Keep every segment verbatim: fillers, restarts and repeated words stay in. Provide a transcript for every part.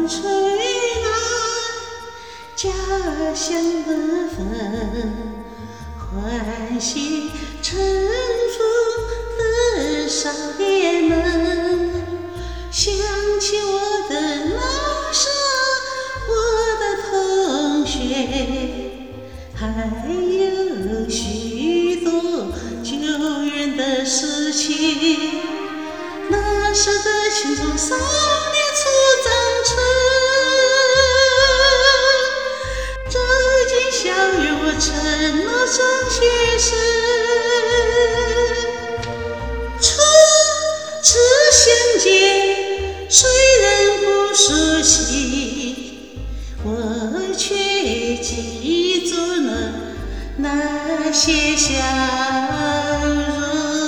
风吹来家乡的风，唤醒沉浮的少年们，想起我的老师，我的同学，还有许多久远的事情。那时的青葱少年初长成，走进校园我承诺中学生，初次相见虽然不熟悉，我却记住了那些笑容。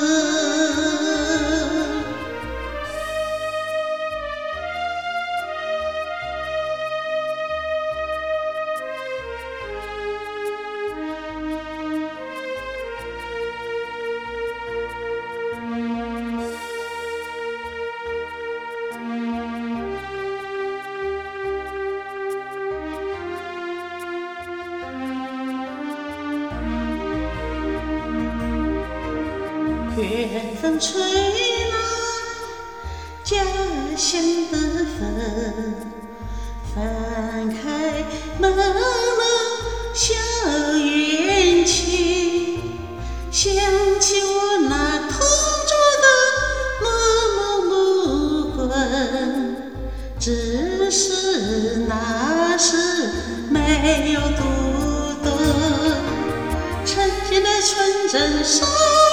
远风吹来家乡的风，翻开漫漫校园情，想起我那同桌的默默无闻，只是那时没有读懂曾经的纯真。